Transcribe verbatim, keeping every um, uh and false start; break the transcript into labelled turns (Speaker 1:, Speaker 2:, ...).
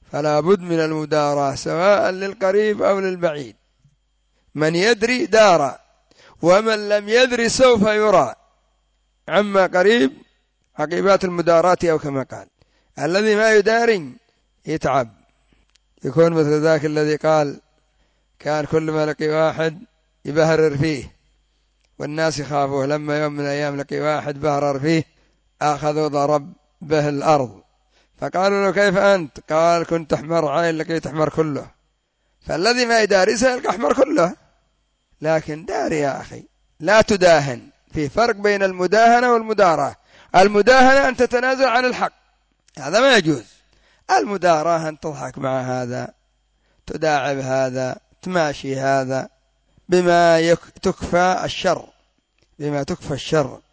Speaker 1: فلا بد من المداراة سواء للقريب أو للبعيد. من يدري دار، ومن لم يدري سوف يرى. عما قريب عقبات المداراة، أو كما قال الذي ما يداري يتعب، يكون مثل ذاك الذي قال كان كل ما لقي واحد يبهرر فيه والناس يخافوه، لما يوم من الأيام لقي واحد بهرر فيه أخذوا ضرب به الأرض، فقالوا له كيف أنت؟ قال كنت أحمر عين لقيت أحمر كله. فالذي ما يداري سيلقى أحمر كله. لكن داري يا أخي، لا تداهن. في فرق بين المداهنة والمداراة. المداهنة أن تتنازل عن الحق، هذا ما يجوز. المداراة أن تضحك مع هذا، تداعب هذا، تماشي هذا، بما تكفى الشر، بما تكفى الشر.